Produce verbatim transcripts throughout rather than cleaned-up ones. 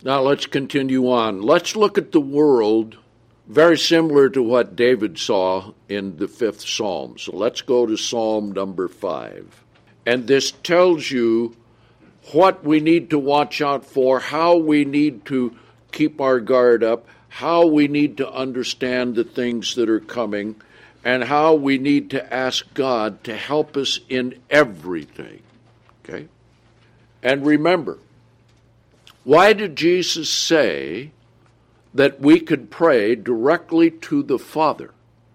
Now let's continue on. Let's look at the world very similar to what David saw in the fifth Psalm. So let's go to Psalm number five. And this tells you what we need to watch out for, how we need to keep our guard up, how we need to understand the things that are coming, and how we need to ask God to help us in everything. Okay? And remember, why did Jesus say that we could pray directly to the Father?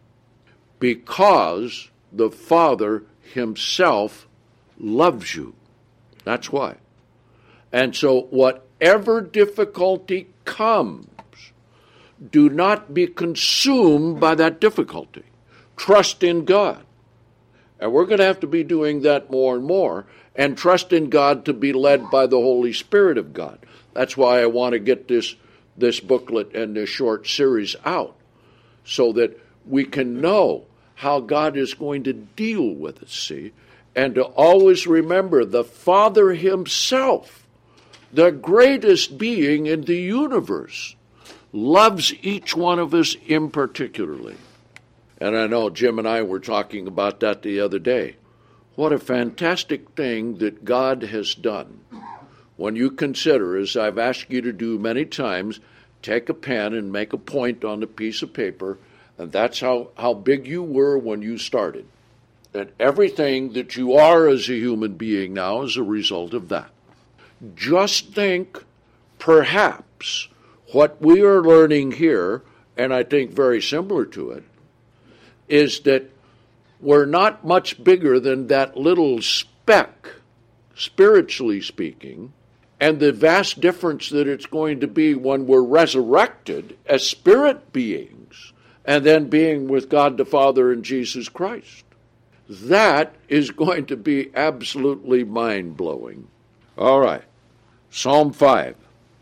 Because the Father himself loves you. That's why. And so whatever difficulty comes, do not be consumed by that difficulty. Trust in God. And we're going to have to be doing that more and more, and trust in God to be led by the Holy Spirit of God. That's why I want to get this, this booklet and this short series out, so that we can know how God is going to deal with us, see? And to always remember the Father himself, the greatest being in the universe, loves each one of us in particularly. And I know Jim and I were talking about that the other day. What a fantastic thing that God has done. When you consider, as I've asked you to do many times, take a pen and make a point on a piece of paper, and that's how, how big you were when you started. And everything that you are as a human being now is a result of that. Just think, perhaps, what we are learning here, and I think very similar to it, is that we're not much bigger than that little speck, spiritually speaking, and the vast difference that it's going to be when we're resurrected as spirit beings, and then being with God the Father and Jesus Christ. That is going to be absolutely mind-blowing. All right, Psalm five.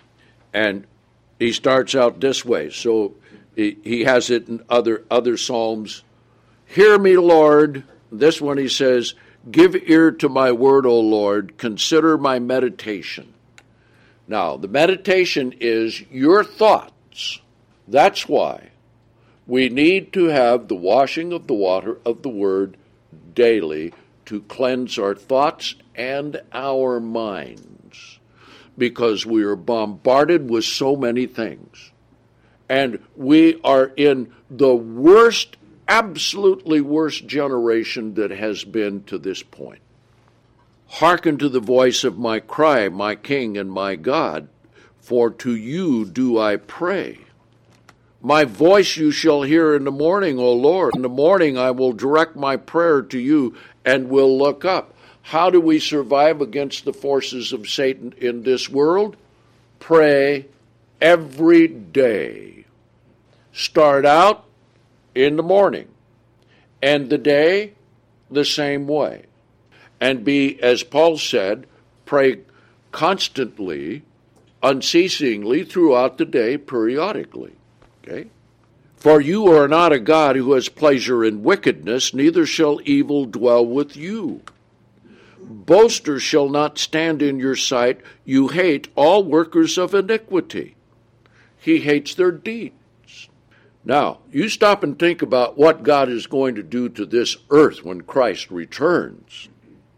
And he starts out this way. So he, he has it in other, other Psalms. Hear me, Lord. This one he says, give ear to my word, O Lord. Consider my meditation. Now, the meditation is your thoughts. That's why we need to have the washing of the water of the word daily to cleanse our thoughts and our minds, because we are bombarded with so many things. And we are in the worst, absolutely worst generation that has been to this point. Hearken to the voice of my cry, my King and my God, for to you do I pray. My voice you shall hear in the morning, O Lord. In the morning I will direct my prayer to you and will look up. How do we survive against the forces of Satan in this world? Pray every day. Start out in the morning, and the day the same way. And be, as Paul said, pray constantly, unceasingly, throughout the day, periodically. Okay? For you are not a God who has pleasure in wickedness, neither shall evil dwell with you. Boasters shall not stand in your sight. You hate all workers of iniquity. He hates their deeds. Now, you stop and think about what God is going to do to this earth when Christ returns.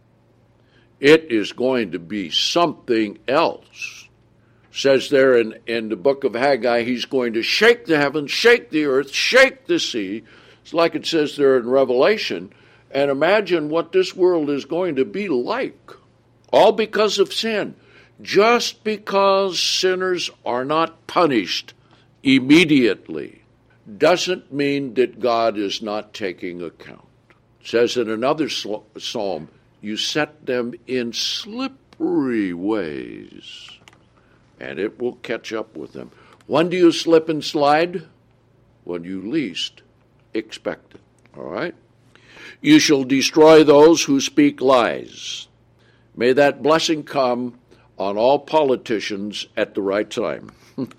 It is going to be something else. It says there in, in the book of Haggai, he's going to shake the heavens, shake the earth, shake the sea. It's like it says there in Revelation. And imagine what this world is going to be like. All because of sin. Just because sinners are not punished immediately doesn't mean that God is not taking account. It says in another psalm, you set them in slippery ways, and it will catch up with them. When do you slip and slide? When you least expect it. All right? You shall destroy those who speak lies. May that blessing come on all politicians at the right time.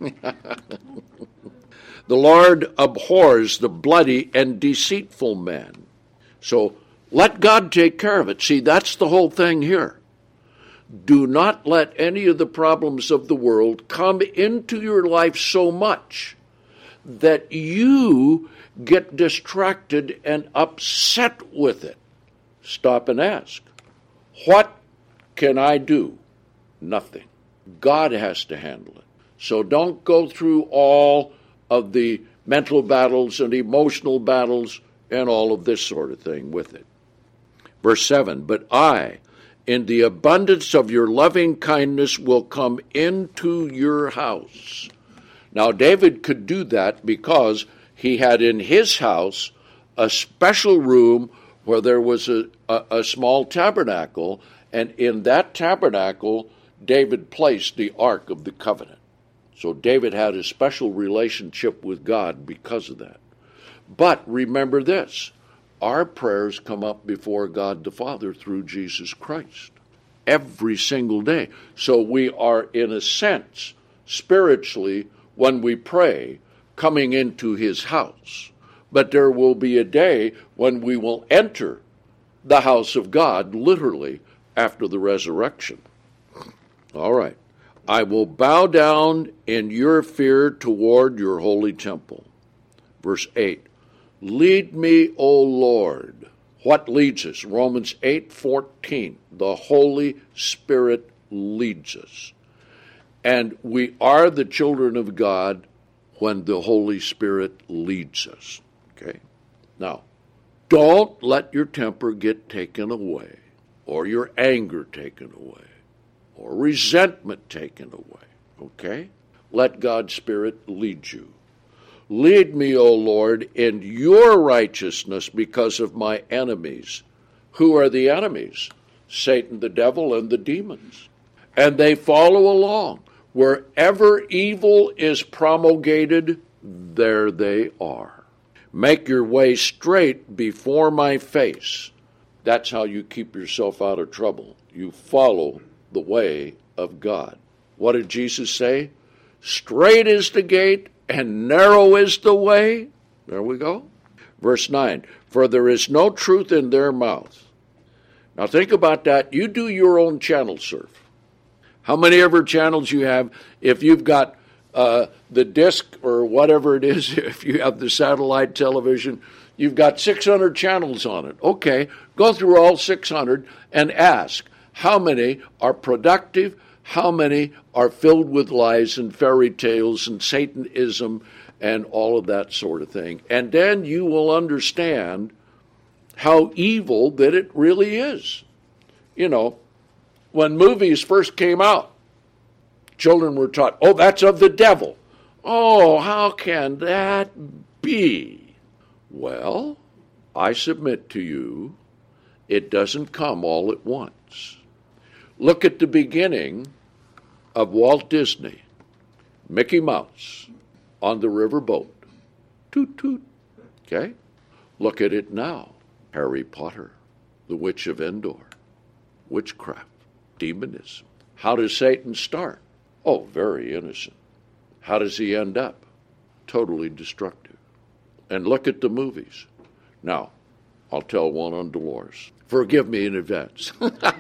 The Lord abhors the bloody and deceitful man. So let God take care of it. See, that's the whole thing here. Do not let any of the problems of the world come into your life so much that you get distracted and upset with it. Stop and ask, what can I do? Nothing. God has to handle it. So don't go through all of the mental battles and emotional battles and all of this sort of thing with it. Verse seven, but I, in the abundance of your loving kindness, will come into your house. Now, David could do that because he had in his house a special room where there was a, a, a small tabernacle, and in that tabernacle, David placed the Ark of the Covenant. So David had a special relationship with God because of that. But remember this, our prayers come up before God the Father through Jesus Christ every single day. So we are, in a sense, spiritually, when we pray, coming into his house. But there will be a day when we will enter the house of God, literally, after the resurrection. All right. I will bow down in your fear toward your holy temple. Verse eight. Lead me, O Lord. What leads us? Romans eight fourteen. The Holy Spirit leads us. And we are the children of God when the Holy Spirit leads us. Okay? Now, don't let your temper get taken away, or your anger taken away, or resentment taken away. Okay? Let God's Spirit lead you. Lead me, O Lord, in your righteousness because of my enemies. Who are the enemies? Satan, the devil, and the demons. And they follow along. Wherever evil is promulgated, there they are. Make your way straight before my face. That's how you keep yourself out of trouble. You follow the way of God. What did Jesus say? Straight is the gate, and narrow is the way. There we go. Verse nine, for there is no truth in their mouth. Now think about that. You do your own channel surf. How many ever channels you have, if you've got uh, the disc or whatever it is, if you have the satellite television, you've got six hundred channels on it. Okay, go through all six hundred and ask, how many are productive? How many are filled with lies and fairy tales and Satanism and all of that sort of thing? And then you will understand how evil that it really is. You know, when movies first came out, children were taught, oh, that's of the devil. Oh, how can that be? Well, I submit to you, it doesn't come all at once. Look at the beginning of Walt Disney, Mickey Mouse on the riverboat. Toot, toot. Okay? Look at it now. Harry Potter, the Witch of Endor, witchcraft, demonism. How does Satan start? Oh, very innocent. How does he end up? Totally destructive. And look at the movies. Now, I'll tell one on Dolores. Forgive me in advance.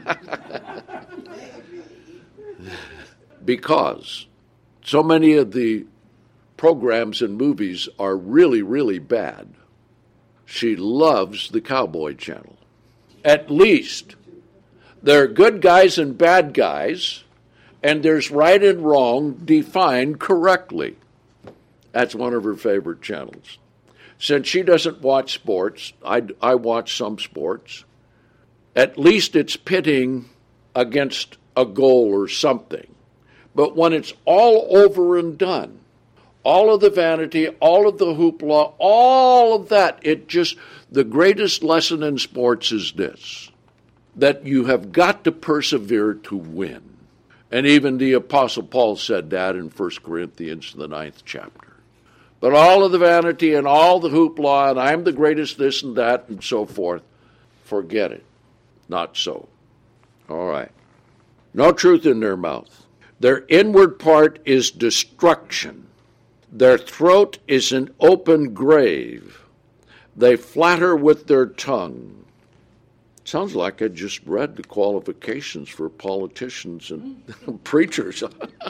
Because so many of the programs and movies are really, really bad. She loves the Cowboy Channel. At least there are good guys and bad guys, and there's right and wrong defined correctly. That's one of her favorite channels. Since she doesn't watch sports, I, I watch some sports. At least it's pitting against a goal or something. But when it's all over and done, all of the vanity, all of the hoopla, all of that, it just, the greatest lesson in sports is this, that you have got to persevere to win. And even the Apostle Paul said that in First Corinthians, the ninth chapter. But all of the vanity and all the hoopla, and I'm the greatest this and that and so forth, forget it. Not so. All right. No truth in their mouth. Their inward part is destruction. Their throat is an open grave. They flatter with their tongue. Sounds like I just read the qualifications for politicians and preachers.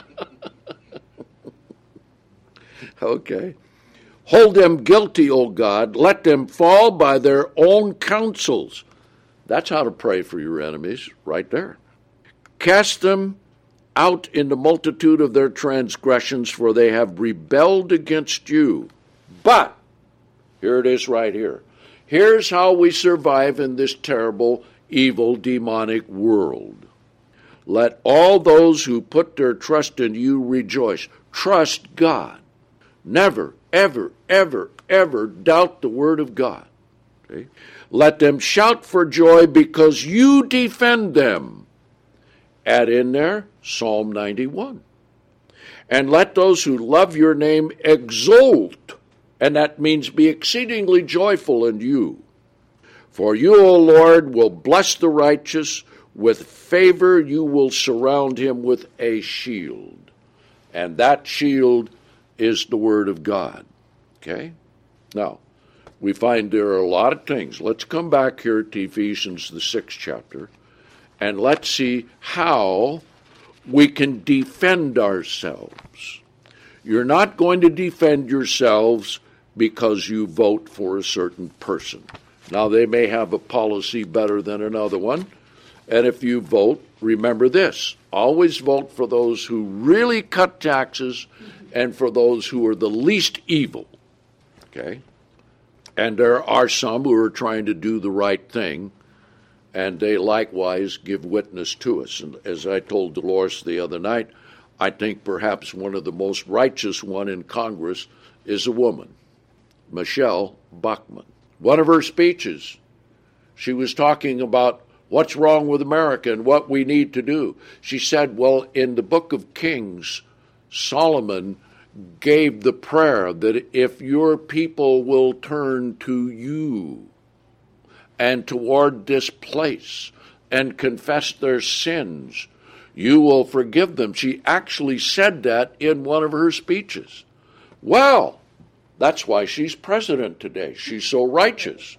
Okay. Hold them guilty, O God. Let them fall by their own counsels. That's how to pray for your enemies, right there. Cast them out in the multitude of their transgressions, for they have rebelled against you. But, here it is right here. Here's how we survive in this terrible, evil, demonic world. Let all those who put their trust in you rejoice. Trust God. Never, ever, ever, ever doubt the word of God. Okay? Let them shout for joy because you defend them. Add in there Psalm ninety-one. And let those who love your name exult, and that means be exceedingly joyful in you. For you, O Lord, will bless the righteous. With favor you will surround him with a shield. And that shield is the word of God. Okay? Now, we find there are a lot of things. Let's come back here to Ephesians, the sixth chapter, and let's see how we can defend ourselves. You're not going to defend yourselves because you vote for a certain person. Now, they may have a policy better than another one, and if you vote, remember this, always vote for those who really cut taxes and for those who are the least evil, okay? And there are some who are trying to do the right thing, and they likewise give witness to us. And as I told Dolores the other night, I think perhaps one of the most righteous one in Congress is a woman, Michelle Bachmann. One of her speeches, she was talking about what's wrong with America and what we need to do. She said, well, in the book of Kings, Solomon gave the prayer that if your people will turn to you and toward this place and confess their sins, you will forgive them. She actually said that in one of her speeches. Well, that's why she's president today. She's so righteous.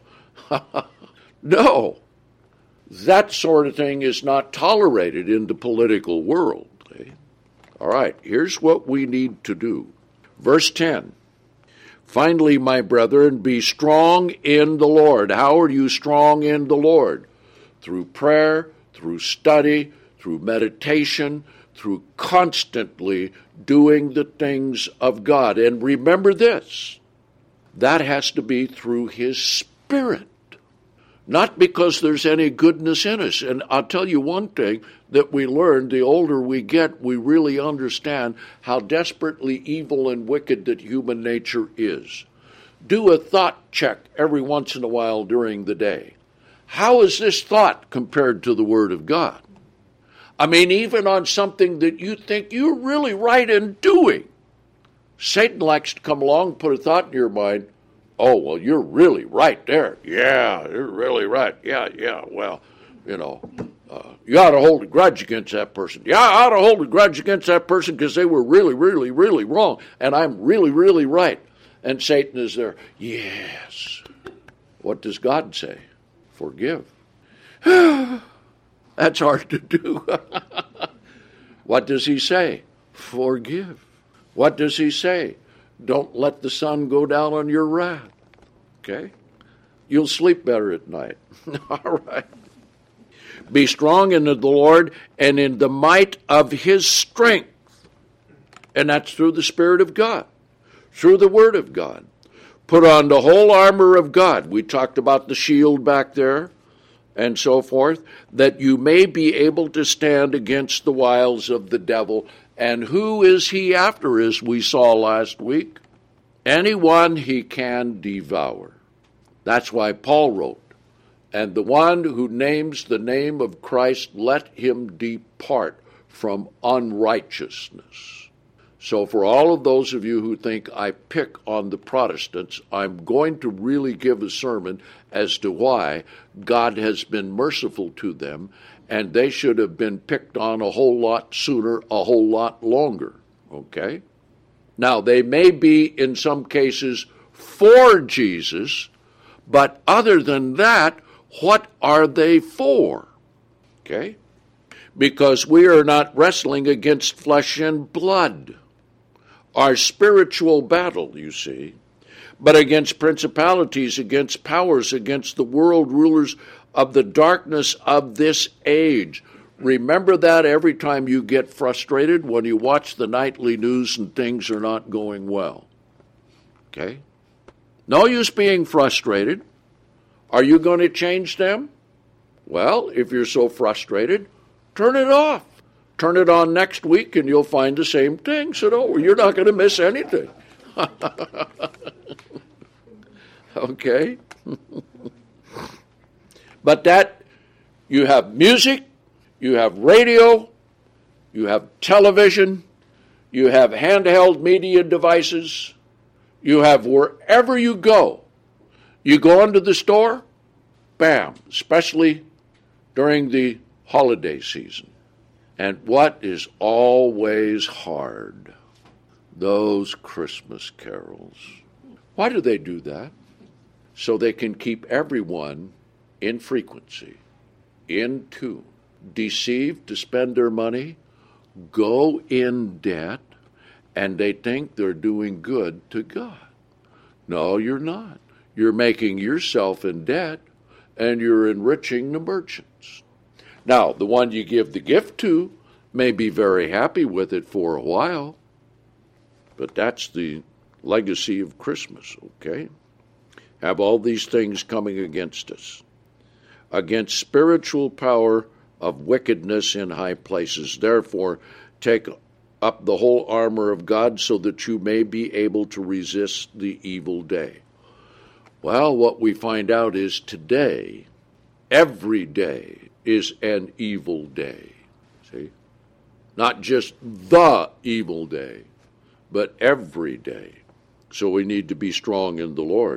No, that sort of thing is not tolerated in the political world. Okay? All right, here's what we need to do. Verse ten. Finally, my brethren, be strong in the Lord. How are you strong in the Lord? Through prayer, through study, through meditation, through constantly doing the things of God. And remember this, that has to be through His Spirit, not because there's any goodness in us. And I'll tell you one thing that we learn, the older we get, we really understand how desperately evil and wicked that human nature is. Do a thought check every once in a while during the day. How is this thought compared to the Word of God? I mean, even on something that you think you're really right in doing, Satan likes to come along, put a thought in your mind, oh, well, you're really right there. Yeah, you're really right. Yeah, yeah, well, you know, uh, you ought to hold a grudge against that person. Yeah, I ought to hold a grudge against that person because they were really, really, really wrong, and I'm really, really right. And Satan is there. Yes. What does God say? Forgive. That's hard to do. What does he say? Forgive. What does he say? Don't let the sun go down on your wrath. Okay? You'll sleep better at night. All right. Be strong in the Lord and in the might of His strength. And that's through the Spirit of God, through the Word of God. Put on the whole armor of God. We talked about the shield back there and so forth, that you may be able to stand against the wiles of the devil. And who is he after, as we saw last week? Anyone he can devour. That's why Paul wrote, and the one who names the name of Christ, let him depart from unrighteousness. So for all of those of you who think I pick on the Protestants, I'm going to really give a sermon as to why God has been merciful to them, and they should have been picked on a whole lot sooner, a whole lot longer, okay? Now, they may be, in some cases, for Jesus, but other than that, What are they for? Okay? Because we are not wrestling against flesh and blood. Our spiritual battle, you see, but against principalities, against powers, against the world rulers of the darkness of this age. Remember that every time you get frustrated when you watch the nightly news and things are not going well. Okay? No use being frustrated. Are you going to change them? Well, if you're so frustrated, turn it off. Turn it on next week and you'll find the same thing. So don't, you're not going to miss anything. Okay? But that, you have music, you have radio, you have television, you have handheld media devices, you have wherever you go. You go into the store, bam, especially during the holiday season. And what is always hard? Those Christmas carols. Why do they do that? So they can keep everyone in frequency, in tune, deceived to spend their money, go in debt, and they think they're doing good to God. No, you're not. You're making yourself in debt, and you're enriching the merchants. Now, the one you give the gift to may be very happy with it for a while, but that's the legacy of Christmas, okay? Have all these things coming against us, against spiritual power of wickedness in high places. Therefore, take up the whole armor of God so that you may be able to resist the evil day. Well, what we find out is today, every day is an evil day. See? Not just the evil day, but every day. So we need to be strong in the Lord.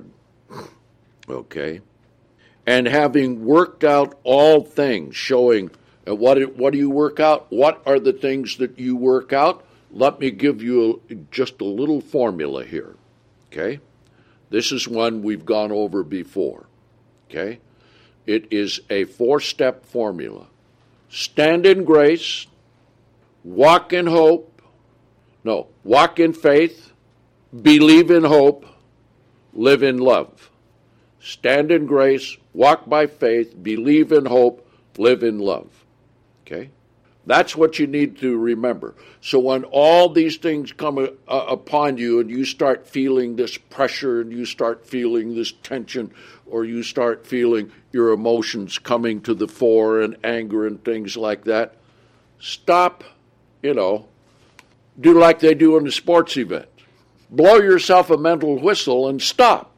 Okay? And having worked out all things, showing uh, what, what do you work out? What are the things that you work out? Let me give you a, just a little formula here. Okay? This is one we've gone over before. Okay? It is a four-step formula. Stand in grace, walk in hope, no, walk in faith, believe in hope, live in love. Stand in grace, walk by faith, believe in hope, live in love. Okay? That's what you need to remember. So when all these things come uh, upon you and you start feeling this pressure and you start feeling this tension, or you start feeling your emotions coming to the fore and anger and things like that, stop, you know, do like they do in a sports event. Blow yourself a mental whistle and stop.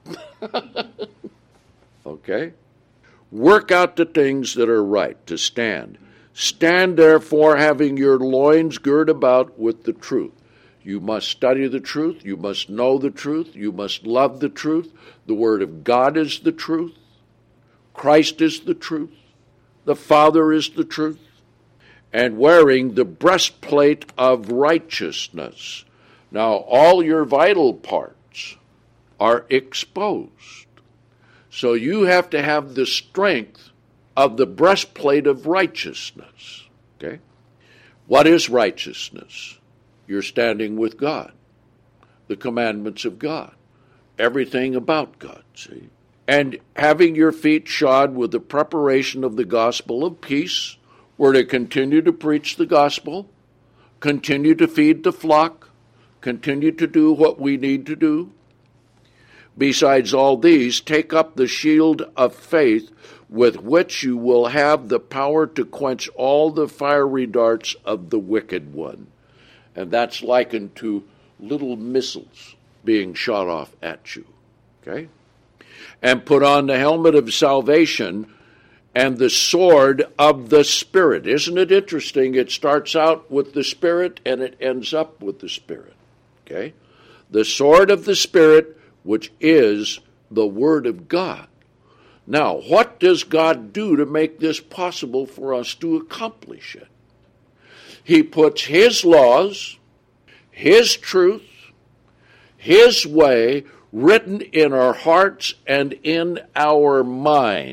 Okay? Work out the things that are right, to stand. Stand therefore, having your loins girt about with the truth. You must study the truth. You must know the truth. You must love the truth. The Word of God is the truth. Christ is the truth. The Father is the truth. And wearing the breastplate of righteousness. Now, all your vital parts are exposed. So you have to have the strength of the breastplate of righteousness. Okay? What is righteousness? You're standing with God. The commandments of God. Everything about God, see? And having your feet shod with the preparation of the gospel of peace, we're to continue to preach the gospel, continue to feed the flock, continue to do what we need to do. Besides all these, take up the shield of faith, with which you will have the power to quench all the fiery darts of the wicked one. And that's likened to little missiles being shot off at you. Okay? And put on the helmet of salvation and the sword of the Spirit. Isn't it interesting? It starts out with the Spirit and it ends up with the Spirit. Okay? The sword of the Spirit, which is the Word of God. Now, what does God do to make this possible for us to accomplish it? He puts His laws, His truth, His way written in our hearts and in our minds.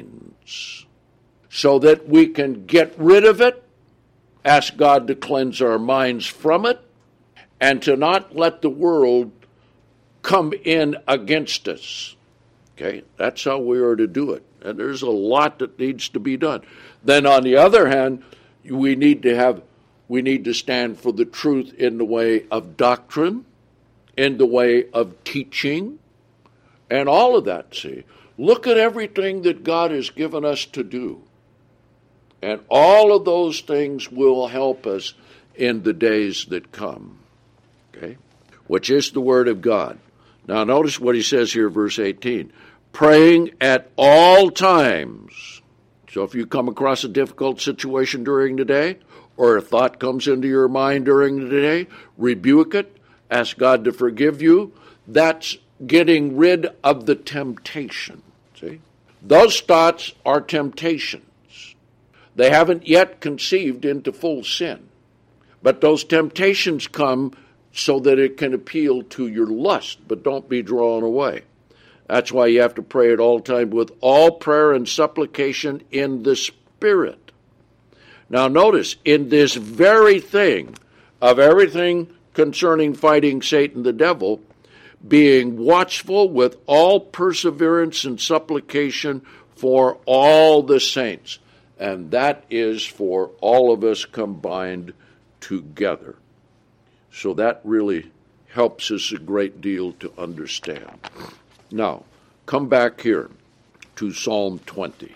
thoughts so that we can get rid of it, ask God to cleanse our minds from it, and to not let the world come in against us. Okay, that's how we are to do it. And there's a lot that needs to be done. Then on the other hand, we need to have, we need to stand for the truth in the way of doctrine, in the way of teaching, and all of that, see. Look at everything that God has given us to do. And all of those things will help us in the days that come. Okay? Which is the Word of God. Now notice what he says here, verse eighteen. Praying at all times. So if you come across a difficult situation during the day, or a thought comes into your mind during the day, rebuke it, ask God to forgive you. That's getting rid of the temptation. See? Those thoughts are temptations. They haven't yet conceived into full sin. But those temptations come so that it can appeal to your lust, but don't be drawn away. That's why you have to pray at all times with all prayer and supplication in the Spirit. Now notice, in this very thing of everything concerning fighting Satan the devil, being watchful with all perseverance and supplication for all the saints. And that is for all of us combined together. So that really helps us a great deal to understand. Now, come back here to Psalm twenty.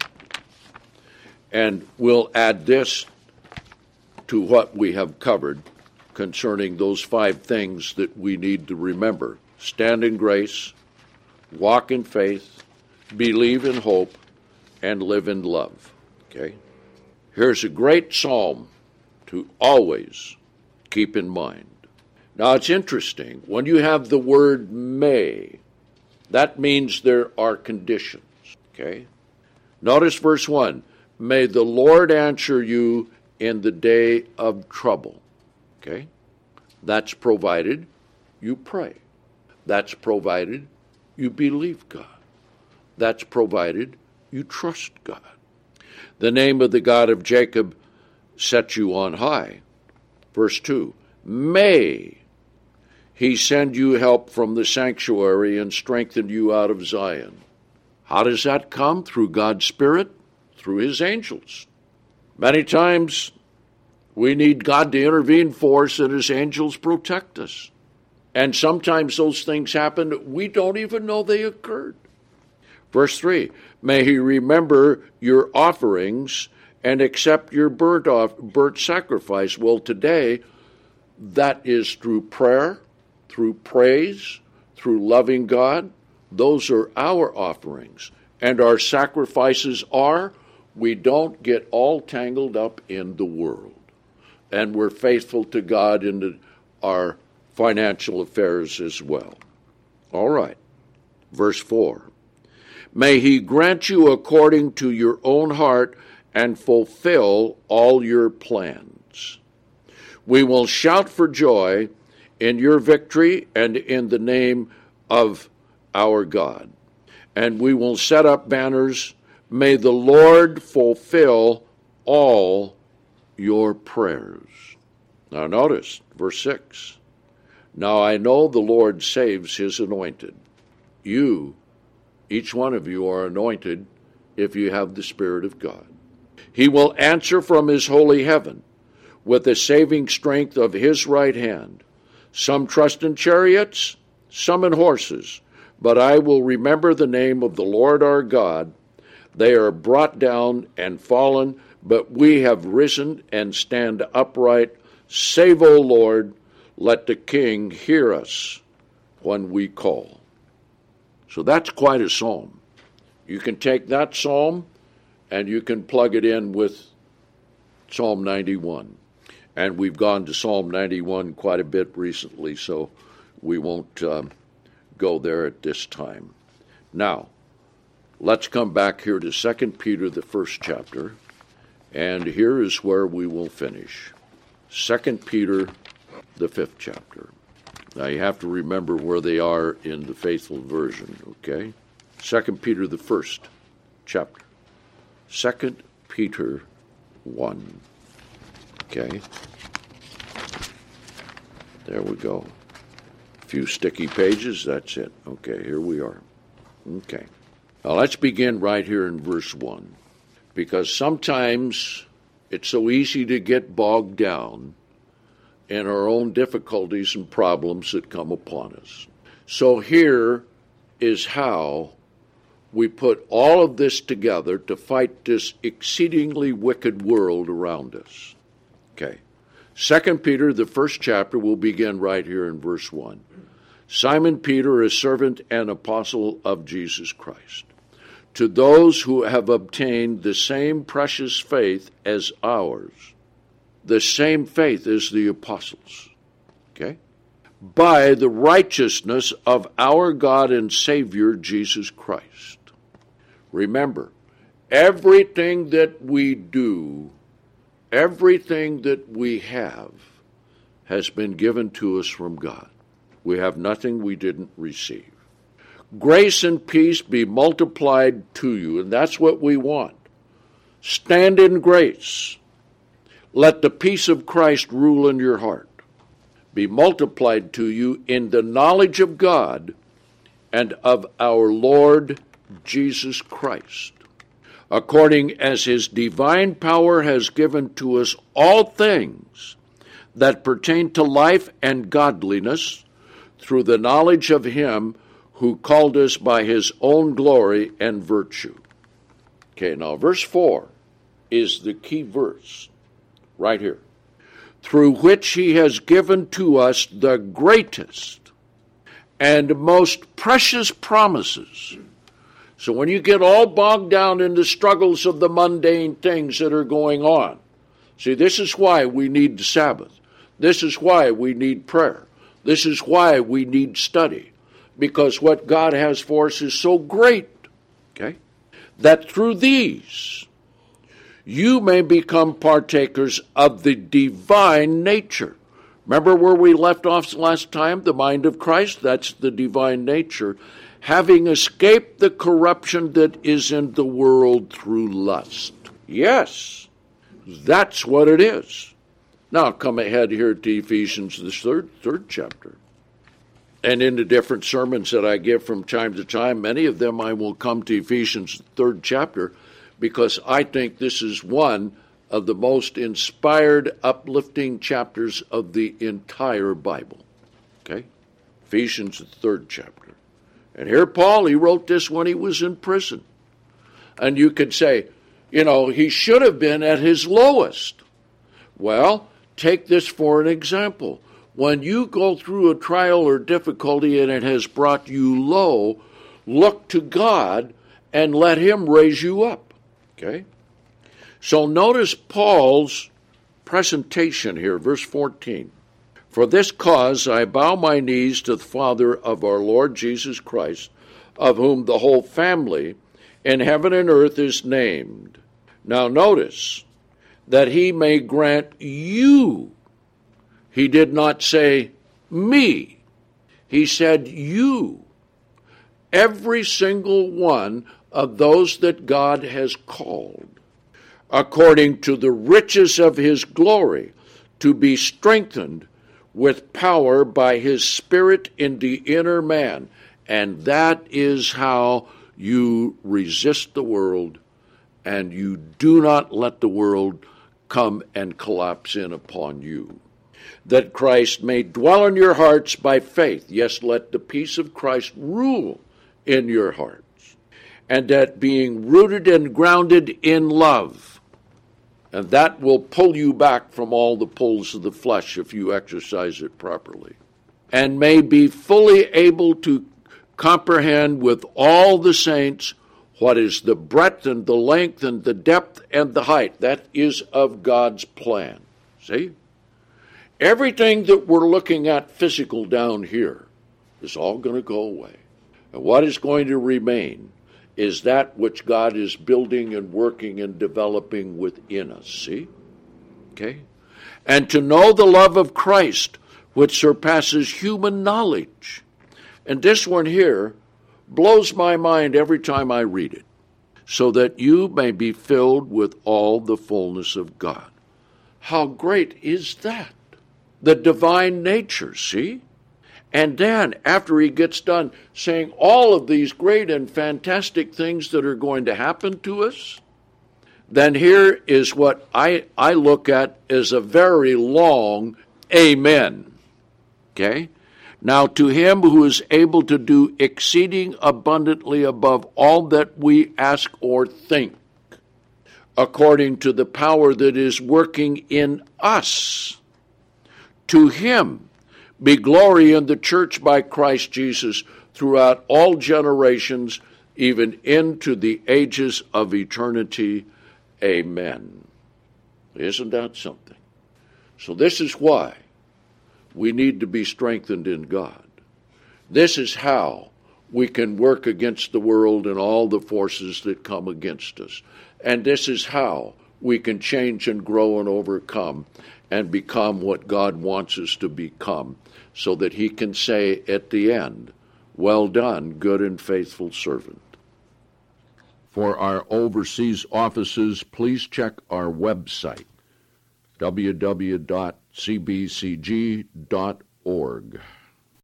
And we'll add this to what we have covered concerning those five things that we need to remember. Stand in grace, walk in faith, believe in hope, and live in love. Okay? Here's a great psalm to always keep in mind. Now, it's interesting. When you have the word may, that means there are conditions. Okay? Notice verse one. May the Lord answer you in the day of trouble. Okay? That's provided you pray. That's provided you believe God. That's provided you trust God. The name of the God of Jacob set you on high. Verse two. May he send you help from the sanctuary and strengthen you out of Zion. How does that come? Through God's Spirit, through his angels. Many times we need God to intervene for us and his angels protect us. And sometimes those things happen that we don't even know they occurred. Verse three, may he remember your offerings and accept your burnt, off, burnt sacrifice. Well, today, that is through prayer, through praise, through loving God. Those are our offerings. And our sacrifices are, we don't get all tangled up in the world. And we're faithful to God in the, our financial affairs as well. All right. Verse four. May he grant you according to your own heart and fulfill all your plans. We will shout for joy in your victory and in the name of our God. And we will set up banners. May the Lord fulfill all your prayers. Now notice, verse six. Now I know the Lord saves his anointed. You, each one of you, are anointed if you have the Spirit of God. He will answer from his holy heaven with the saving strength of his right hand. Some trust in chariots, some in horses, but I will remember the name of the Lord our God. They are brought down and fallen, but we have risen and stand upright. Save, O Lord, let the King hear us when we call. So that's quite a psalm. You can take that psalm and you can plug it in with Psalm ninety-one. And we've gone to Psalm ninety-one quite a bit recently, so we won't um, go there at this time. Now, let's come back here to Second Peter, the first chapter, and here is where we will finish. Second Peter, the fifth chapter. Now, you have to remember where they are in the faithful version, okay? Second Peter, the first chapter. Second Peter one. Okay. There we go. A few sticky pages, that's it. Okay, here we are. Okay. Now let's begin right here in verse one. Because sometimes it's so easy to get bogged down in our own difficulties and problems that come upon us. So here is how we put all of this together to fight this exceedingly wicked world around us. Okay. Second Peter, the first chapter, will begin right here in verse one. Simon Peter, a servant and apostle of Jesus Christ, to those who have obtained the same precious faith as ours, the same faith as the apostles, okay, by the righteousness of our God and Savior Jesus Christ. Remember, everything that we do, everything that we have, has been given to us from God. We have nothing we didn't receive. Grace and peace be multiplied to you, and that's what we want. Stand in grace. Let the peace of Christ rule in your heart. Be multiplied to you in the knowledge of God and of our Lord Jesus Christ, according as his divine power has given to us all things that pertain to life and godliness, through the knowledge of him who called us by his own glory and virtue. Okay, now verse four is the key verse right here. Through which he has given to us the greatest and most precious promises. So when you get all bogged down in the struggles of the mundane things that are going on, see, this is why we need the Sabbath. This is why we need prayer. This is why we need study. Because what God has for us is so great, okay, that through these you may become partakers of the divine nature. Remember where we left off last time? The mind of Christ, that's the divine nature. Having escaped the corruption that is in the world through lust. Yes, that's what it is. Now come ahead here to Ephesians, the third, third chapter. And in the different sermons that I give from time to time, many of them I will come to Ephesians, third chapter, because I think this is one of the most inspired, uplifting chapters of the entire Bible. Okay? Ephesians, the third chapter. And here Paul, he wrote this when he was in prison. And you could say, you know, he should have been at his lowest. Well, take this for an example. When you go through a trial or difficulty and it has brought you low, look to God and let him raise you up. Okay? So notice Paul's presentation here, verse fourteen. For this cause I bow my knees to the Father of our Lord Jesus Christ, of whom the whole family in heaven and earth is named. Now notice that he may grant you. He did not say me. He said you. Every single one of those that God has called, according to the riches of his glory, to be strengthened with power by his Spirit in the inner man. And that is how you resist the world, and you do not let the world come and collapse in upon you. That Christ may dwell in your hearts by faith. Yes, let the peace of Christ rule in your hearts. And that being rooted and grounded in love, and that will pull you back from all the pulls of the flesh if you exercise it properly, and may be fully able to comprehend with all the saints what is the breadth and the length and the depth and the height. That is of God's plan. See? Everything that we're looking at physical down here is all going to go away. And what is going to remain is that which God is building and working and developing within us. See? Okay? And to know the love of Christ, which surpasses human knowledge. And this one here blows my mind every time I read it. so that you may be filled with all the fullness of God. How great is that? The divine nature, see? And then, after he gets done saying all of these great and fantastic things that are going to happen to us, then here is what I, I look at as a very long amen. Okay? Now to him who is able to do exceeding abundantly above all that we ask or think, according to the power that is working in us, to him be glory in the church by Christ Jesus throughout all generations, even into the ages of eternity. Amen. Isn't that something? So this is why we need to be strengthened in God. This is how we can work against the world and all the forces that come against us. And this is how we can change and grow and overcome and become what God wants us to become, so that he can say at the end, well done, good and faithful servant. For our overseas offices, please check our website, w w w dot c b c g dot org.